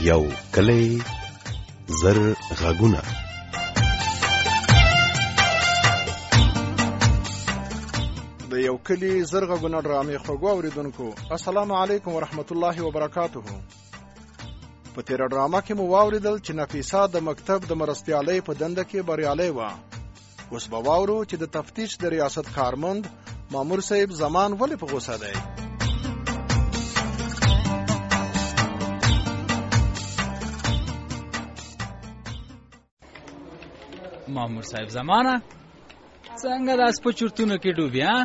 یو کلی زر غږونه. د یو کلی زر غږونه ډرامې خوږو اوریدونکو، السلام علیکم ورحمت الله وبرکاته. په تیر ډرامه کې مو واوریدل چې نفیسه د مکتب د مرستیالۍ په دنده کې بریالۍ وه. اوس به واورو چې د تفتیش د ریاست کارمند مامور صاحب زمان ولې په غوسه دی. مامور صاحب زمانه څنګه داس په چورتونو کې ډوبې ها؟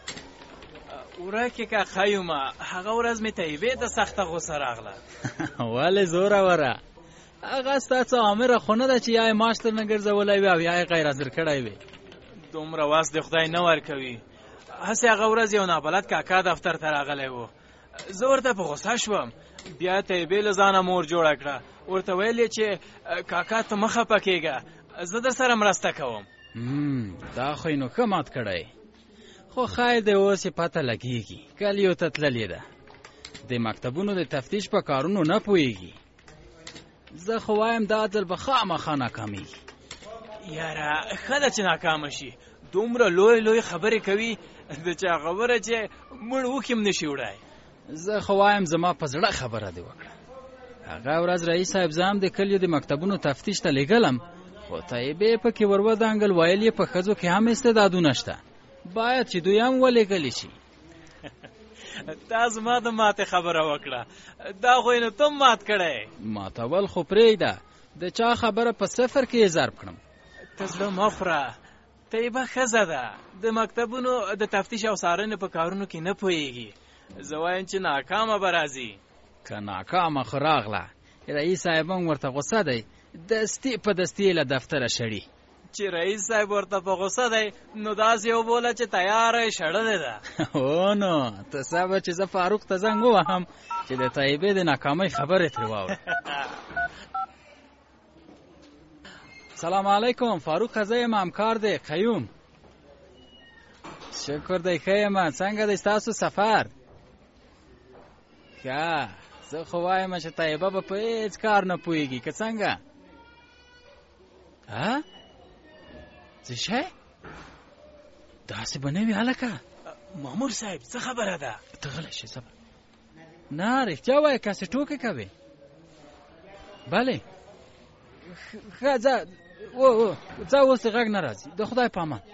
ورکه که خیومه هغه ورځ می طیبې د سخته غوسه راغله. ولې زوره وره هغه ستاسو امره خونه ده چې یا ماستر نه ګرځولای وي او یا غیر حاضر کړای وي. دومره واس د خدای نه ورکوي. هسې هغه ورځ یو نابلد کاکا دفتر ته راغلی و. زه ورته په غوسه شوم. بیا طیبې له ځانه مور جوړه کړه. ورته ویل چې کاکا ته مه خفه کېږه، زه در سره مرسته کوم. دا خو نو ښه مات کړی، خو خیر دی اوس یې پته لګېږي کلیو ته تللې ده. د مکتبونو د تفتیش په کارونو نه پوهېږي. زه خو وایم دا ځل به خامخا ناکامېږي. یاره ښه ده چې ناکامه شي. دومره لوی خبرې کوي د چا خبره چې مړ وکې هم نشي وړی. زه خو وایم زما په زړه خبره دې وکړه. هغه ورځ رئیس صاحب زه هم د کلیو د مکتبونو تفتیش ته لېږلم، خو طیبې پکې ورودانګل ویل یې په ښځو کې هم استعدادونه شته، باید چې دوی هم ولېږلی شي. دا زما د ماتې خبره وکړه. دا خو یې نو تم مات کړی. ماتول خو پرېږده، د چا خبره په صفر کې یې ضرب کړم. ته زړه مه خوره، طیبه ښځه ده، د مکتبونو د تفتیش او څارنې په کارونو کې نه پوهېږي. زه وایم چې ناکامه به راځي. که ناکامه خو راغله، رئیس صاحب هم ورته غوسه دی، دستي په دستي له دفتره شړي. چې رئیس صاحب ورته په غوسه دی نو داسې وبوله چې تیاره یې شړلې ده. او نو ته صبر چې زه فاروق ته زنګ ووهم چې د طیبې د ناکامۍ خبرې ترې واورم. سلام علیکم، فاروق ښه زه یم، همکار دی قیوم. شکر دی ښه یم، څنګه دی ستاسو سفر؟ ښه، زه خو وایم چې طیبه به په هېڅ کار نه پوهېږي که څنګه؟ څه شی؟ داسې به نه وي هلکه. مامور صاحب څه خبره ده؟ ته غلی شې صبر. نه رښتیا وایه که څه ټوکې کوې؟ بلې ښه ځه اوس دې غږ نه راځي، د خدای په امان.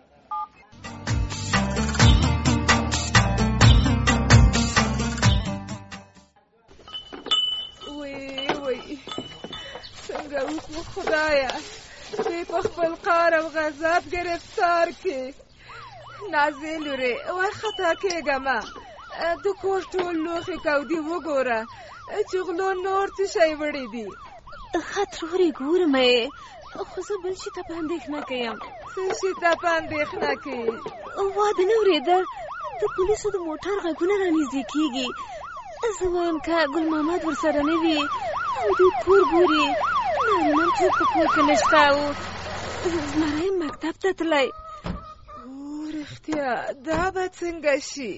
څنګه وکړو خدایه، دوی په خپل قهر او غضب ګرفتار کې. نازې لورې ورخطا کېږمه، د کور ټول لوښي کودي وګوره چې غلو نور څه شی وړي دي. ښه ترورې ګورم یې، خو زه بل شي ته په اندېښنه کې یم. څه شي ته په اندېښنه کې؟ واده نه اورېده، د پولیسو د موټر غږونه رانږدې کېږي. زه وایم که ګل محمد ورسره نه وي او دوی کور ګوري، نارینه څوک په کور کې نشته او زمری مکتب ته تللی. رښتیا دا به څنګه شي؟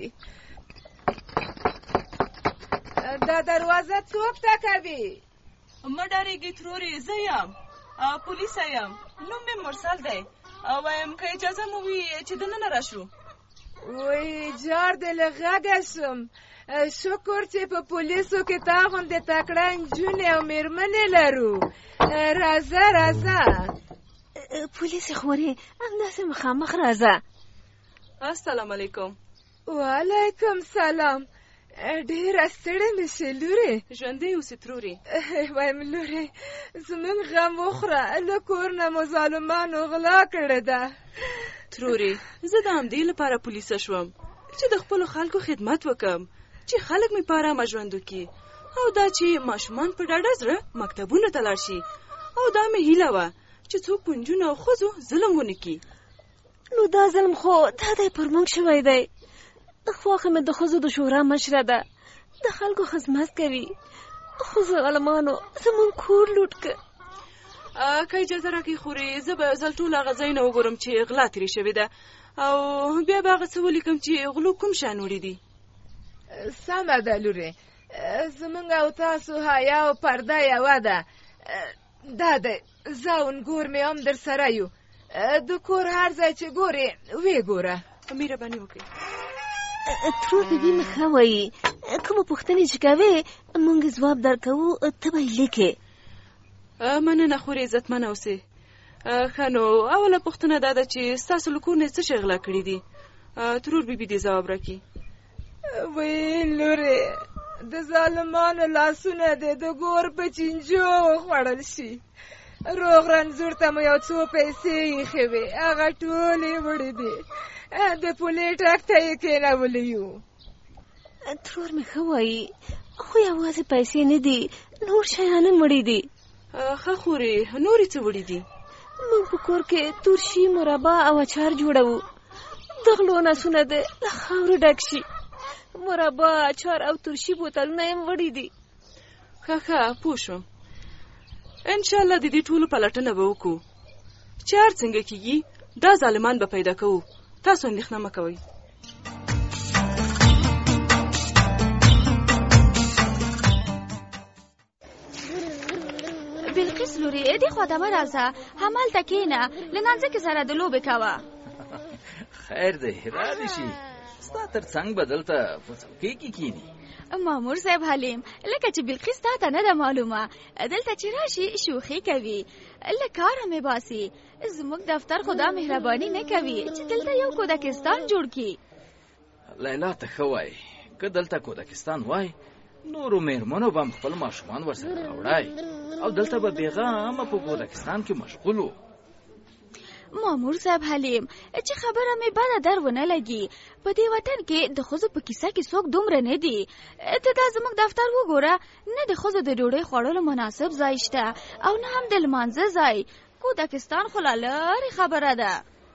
دا دروازه څوک ټکوي؟ مه ډارېږئ ترورې، زه یم، پولیسه یم، نوم مې مرسل دی. وایم که اجازه مو وي چې دننه راشو. وای جار دې له غږه شم. شکر چې په پولیسو کې تا غوندې تکړه نجونې او مېرمنې لرو. راځه پولیسې خورې همداسې مخامخ راځه. السلام علیکم. وعلیکم سلام. ډېره ستړې مې شې لورې. ژوندی اوسې ترورې. وایم لورې زموږ غم وخوره، له کور نه مو ظالمانو غلا کړې ده. ترورې زه د همدې لپاره پولیسه شوم چې د خپلو خلکو خدمت وکم، چې خلک مې په ارامه ژوند وکړي، او دا چې ماشومان په ډاډه زړه مکتبونو ته لاړ شي. او دا مې هیله وه چې څوک په نجونو او ښځو ظلم ونه کړي. نو دا ظلم خو دا دی پر موږ شوی دی. خواښه مې د ښځو د شورا مشره ده، د خلکو خدمت کوي، خو ظالمانو زموږ کور لوټ کړ. که اجازه راکړئ خورې زه به یو ځل ټول هغه ځایونه وګورم چې غلا ترې شوې ده، او بیا به هغه څه ولیکم چې غلو کوم شیان وړي دي. سمه ده لورې، زمونږ او تاسو حیا او پرده یوه ده. دا دی زاونګور مې هم در سره یو. د کور هر ځای چې ګورې ویې ګوره. مهرباني وکړئ. ترور بیبي مې ښه وایي، کومه پوښتنې چې کوې موږ ځواب درکوو، ته به یې لیکې. مننه خورې عزتمنه اوسې. ښه نو اوله پوښتنه دا ده چې ستاسو له کور نه څه شی غلا کړي دي؟ ترور بیبي دې ځواب راکړي. وی لورې د ظالمانو لاسونه دې د ګور په چینجو وخوړل شي. روغ رنځور ته مو یو څو پیسې ایښې وې، هغه ټولې وړې دي. د پولې ټک ته یې کېنولي یو. ترور مې ښه وایي، خو یوازې پیسې نه دي، نور شیان هم وړي دي. ښه خورې نورې څه وړي دي؟ موږ په کور کې تورشي، مربا او اچار جوړوو. د غلو نسونه د له خاورو ډک شي. مربا، اچار او تورشي بوتلونه هم وړي دي. ښه پوه شوم. انشاءالله د دې ټولو پلټنه به وکړو. چې هر څنګه کېږي دا ظالمان به پیدا کوو. تاسو اندېښنه مه کوئ. بلقیس لورې دې خوا ته مه راځه، همالته کښېنه، له نانځکې سره د لوبې کوه. خیر دی رادې شي، ستا تر څنګ به دلته په څوکۍ کې کښېني. مامور صاحب حلیم، لکه چې بلقیس تا ته نه ده معلومه، دلته چې راشي شوخي کوي، له کاره مې باسي. زموږ دفتر خو دا مهرباني نه کوي چې دلته یو کودکستان جوړ کړي. لیلا ته ښه وایي، که دلته کودکستان وای نورو مېرمنو به هم خپل ماشومان ورسره راوړی او دلته به بېغمه په کودکستان کې مشغول وو. مامور صاحب حلیم، چې خبره مې بده در ونه لګي، په دې وطن کې د ښځو په کیسه کې څوک دومره نه دي. ته دا زموږ دفتر وګوره، نه د ښځو د ډوډۍ خوړلو مناسب ځای شته او نه هم د لمانځه ځای. کودکستان خو لا لرې خبره ده.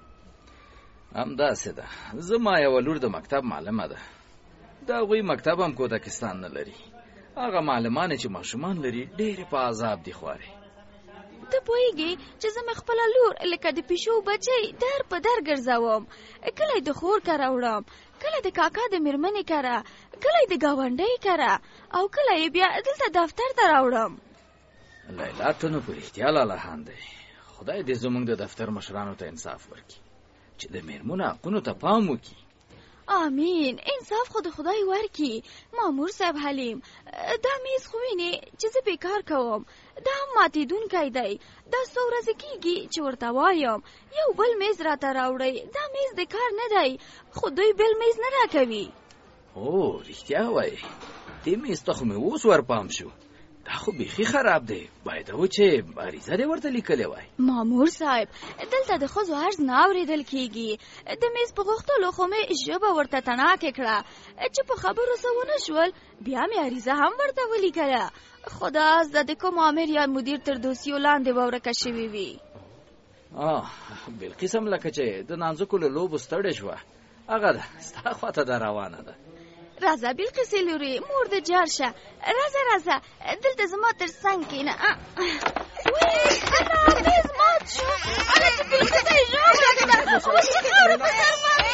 همداسې ده. زما یوه لور د مکتب معلمه ده. د هغوی مکتب هم کودکستان نه لري. هغه معلمانې چې ماشومان لري ډېرې په عذاب دي خوارې. ته پوهېږې چې زه مې خپله لور لکه د پیشو بچی در په در ګرځوم. کله یې د خور کره وړم، کله د کاکا د مېرمنې کره، کله یې د ګاونډۍ کره او کله یې بیا دلته دفتر ته راوړم. لیلا ته نو په رښتیا لالهان دی. خدای دې زموږ د دفتر مشرانو ته انصاف ورکړي چې د مېرمنو حقونو ته پام وکړي. آمین. انصاف خو د خدای ورکړي. مامور صاحب حلیم، دا میز خو وینې چې زه پې کار کوم، دا هم ماتېدونکی دی. دا څو ورځې کېږي چې ورته وایم یو بل میز راته راوړئ. دا میز د کار نه دی، خو دوی بل میز نه راکوي. او رښتیا وایي، دې میز ته خو مې اوس ورپام شو. دا خو بیخي خراب دی. باید و چې عریضه دې ورته لیکلې وای. مامور صاحب، دلته د ښځو عرض نه اورېدل کېږي. د میز په غوښتلو خو مې ژبه ورته تناکې کړه چې په خبرو څه ونه شول، بیا مې عریضه هم ورته ولیکله. خدا زده د کوم امیر یا مدیر تر دوسیو لاندې به ورکه شوې وي. بلقیس هم لکه چې د نانځکو له لوبو ستړې شوه، هغه ده ستا خواته ده روانه ده. راځه بلقیسې لورې، مور د جار شه. راځه دلته زما تر څنګ کښېنه. ویې انا میز مات شو. هغه چې بلقیسه یې ژاړه کړه، اوس چې خاورې په سر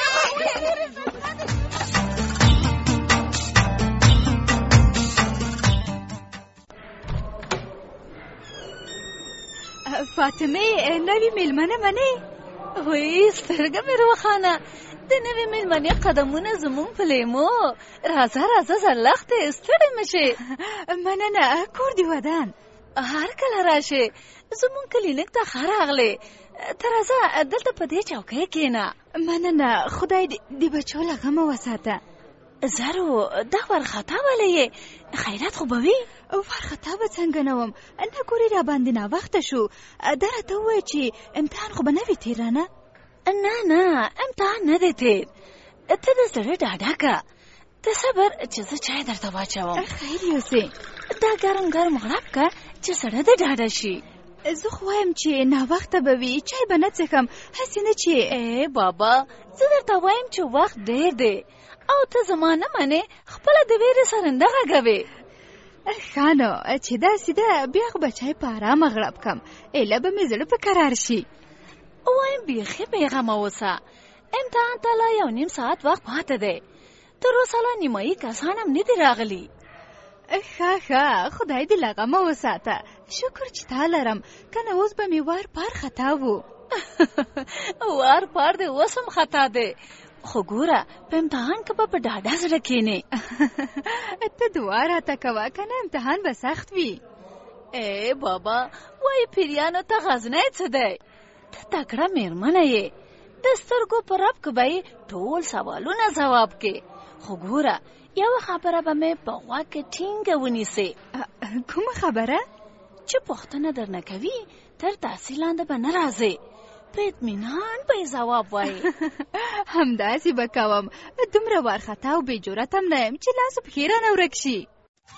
فاطمه نوی میلمنه منې؟ وی سترګه مې روښانه، د نوې میلمنې قدمونه زمونږ په لیمو. راځه زرلښتې، ستړې مه شې. مننه، کور دې ودان. هر کله راشې، زمونږ کلینیک ته ښه راغلې. ته راځه دلته په دې چوکۍ کښېنه. مننه، خدای د بچو له غمه وساته. زرو دا ورخطا ولې یې؟ خیرات خو به وي؟ ورخطا به څنګه نه وم، نه ګورې را باندې ناوخته شو. دا راته ووایه چې امتحان خو به نه وي تېره نه؟ نه امتحان نه دی تېر. ته د زړه ډاډه که، ته صبر چې زه چای درته واچوم. خیر یوسې، دا ګرم غړپ که چې زړه دې ډاډه شي. زه خو وایم چې ناوخته به وي، چای به نه څښم، هسې نه چې بابا زه درته وایم چې وخت ډېر دی او ته زما نه منې، خپله د ویرې سرنده غږوې. ښه نو چې داسې ده، بیا خو به چای په ارامه غړپ کم، ایله به مې زړه په قرار شي. وایم بیخي بېغمه اوسه، امتحان ته لا 1.5 ساعت وخت پاته دی. تر اوسه لا نیمایي کسان هم نه دي راغلي. ښه خدای دې لغمه وساته. شکر چې تا لرم، کنه اوس به مې وار پار خطا وو. وار پار دې اوس هم خطا دی، خو ګوره په امتحان کې به په ډاډه زړه کښېنې. ته دعا راته کوه، کنه امتحان به سخت وي. ای بابا، وایي پیریانو ته غزنی څه دی؟ ته تکړه مېرمنه یې، د سترګو په رپ کې به یې ټول سوالونه ځواب کې. خو ګوره یوه خبره به مې په غوږ کې ټینګه ونیسې. کومه خبره؟ چې پوښتنه درنه کوي تر تحصیل لاندې به نه راځې، په اطمینان به یې ځواب وایي. همداسې به کوم. دومره وارخطا او بې جرأته هم نه یم چې لاس و پښې رانه ورک شي.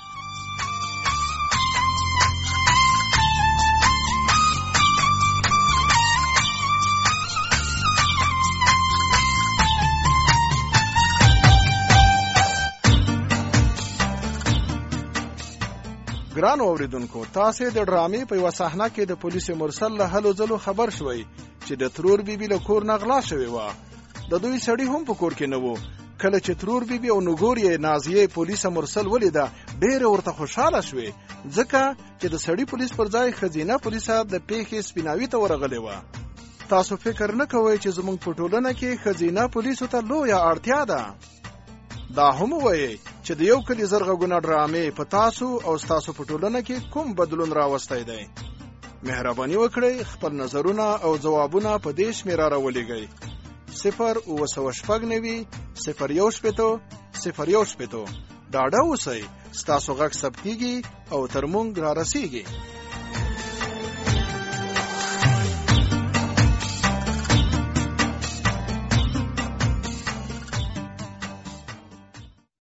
ګرانو اوریدونکو، تاسې د ډرامې په یوه صحنه کې د پولیس مرسل له هلو ځلو خبر شوئ چې د ترور بیبي له کور نه غلا شوې وه. د دوی سړي هم په کور کې نه و. کله چې ترور بیبي او نګور یې نازیې پولیس مرسل ولیده، ډېرې ورته خوشحاله شوې، ځکه چې د سړي پولیس پر ځای ښځینه پولیسه د پیښې سپیناوي ته ورغلې وه. تاسو فکر نه کوئ چې زموږ په ټولنه کې ښځینه پولیسو ته لویه اړتیا ده؟ دا هم وایي چې د یو کلي زرغږونه ډرامې په تاسو او ستاسو په ټولنه کې کوم بدلون راوستی دی؟ مهرباني وکړئ خپل نظرونه او ځوابونه په دې شمېره راولېږئ: 07960101010. ډاډه اوسئ، ستاسو غږ ثبتېږي او تر موږ رارسېږي.